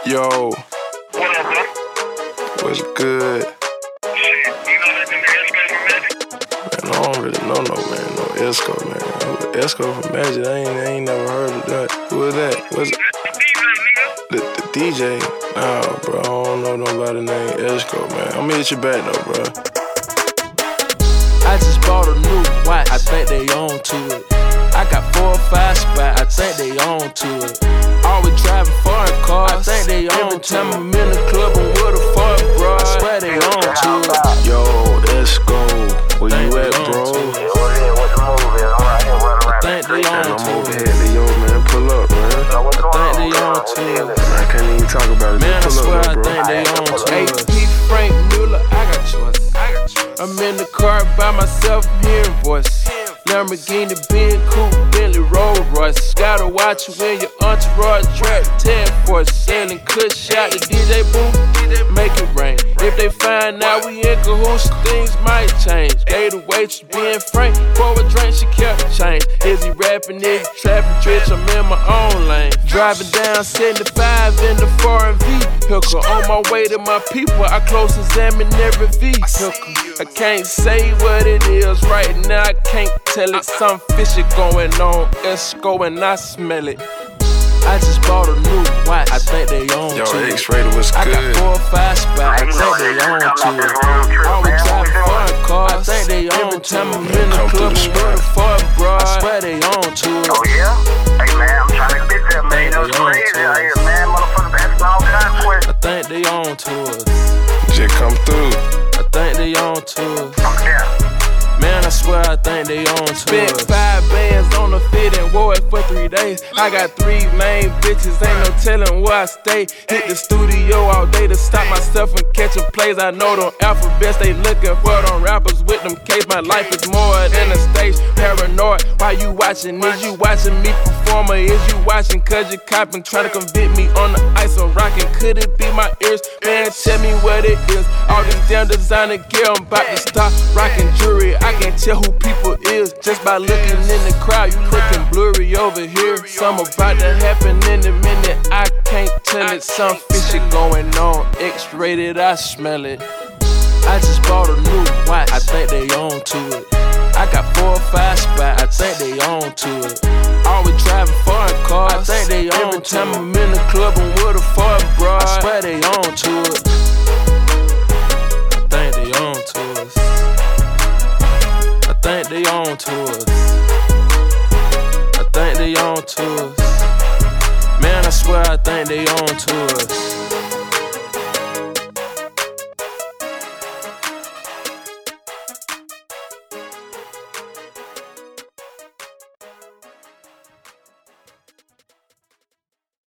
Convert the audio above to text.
Yo, What up, bro? what's good? Shit, you know that nigga Esco from Magic? Man, I don't really know no Esco, man. Esco from Magic, I ain't never heard of that. Who is that? What's it? The DJ, nigga. The DJ? Nah, bro, I don't know nobody named Esco, man. I'ma hit you back though, bro. I just bought a new watch, I think they on to it. I got 4 or 5 spots, I think they on to it. Always driving foreign cars, I think they on to it. Every time I'm in the club, I'm with a foreign bro, I swear they on to it. Yo, Esco, where you at, bro? What's the move is? I'm right here running around. I think they on I'm to over it. here, yo, man. Pull up, man. What's going I on? think they on to it. I can't even talk about it. Man, I Just pull swear up, I bro. think they on to it. AP Frank Mueller, I got choice. I'm in the car by myself, hearing voice. Lamborghini, Benz, Coupe, Bentley, Rolls Royce. Gotta watch you when your entourage track 10 for selling kush shot the DJ booth, make it rain. If they find out we in cahoots, things might change. Gave the waitress being frank, for a drink she kept the change. Is he rapping, is he trapping, bitch, I'm in my own lane. Driving down 75 in the foreign vehicle. On my way to my people, I close examine every vehicle. I can't say what it is right now, I can't tell it. Some fishy going on, Esco and I smell it. I just bought a new watch, I think they on Yo, to it. X-Rated was I got good. 4 or 5 spots, I think they on to it. Always driving foreign cars, I think they on to it. I'm in the Come through club, the I'm with a foreign bro, I swear they on to it. Oh, yeah? Hey, man, I'm trying to get that, man. You know, it's crazy out here, man. Motherfuckers asking all kinds of questions. I think they on to us. Just come through. I think they on to us. I'm there. Man, I swear I think they on to Spent us. 5 bands on the fit and wore it for 3 days. I got 3 main bitches, ain't no telling where I stay. Hit the studio all day to stop myself from catching plays. I know them alphabets, they looking for them rappers with them K's. My life is more than a stage, paranoid. Why you watching? Is you watching me perform or is you watching cause you copping? Trying to convict me on the ice I'm rocking. Could it be my ears? Man, tell me what it is. All this damn designer gear, I'm about to stop rocking jewelry. I can't tell who people is just by looking in the crowd. You looking blurry over here. Something about to happen in a minute. I can't tell it. Some fishy going on. X-rated, I smell it. I just bought a new watch. I think they on to it. I got 4 or 5 spots. I think they on to it. Always driving foreign cars. I think they on. Every time I'm in the club, I'm with a foreign bro. I swear they on to it. I think they on to us. I think they on to us. I think they on to us. Man, I swear I think they on to us.